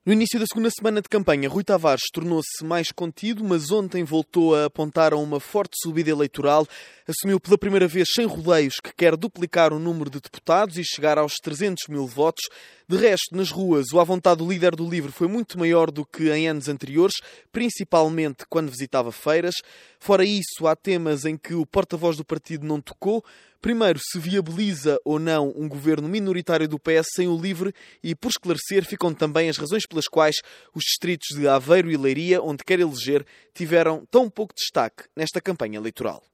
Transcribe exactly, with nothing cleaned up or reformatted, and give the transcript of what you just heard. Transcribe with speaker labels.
Speaker 1: No início da segunda semana de campanha, Rui Tavares tornou-se mais contido, mas ontem voltou a apontar a uma forte subida eleitoral. Assumiu pela primeira vez sem rodeios que quer duplicar o número de deputados e chegar aos trezentos mil votos. De resto, nas ruas, o à vontade do líder do LIVRE foi muito maior do que em anos anteriores, principalmente quando visitava feiras. Fora isso, há temas em que o porta-voz do partido não tocou. Primeiro, se viabiliza ou não um governo minoritário do P S sem o LIVRE e, por esclarecer, ficam também as razões pelas quais os distritos de Aveiro e Leiria, onde quer eleger, tiveram tão pouco destaque nesta campanha eleitoral.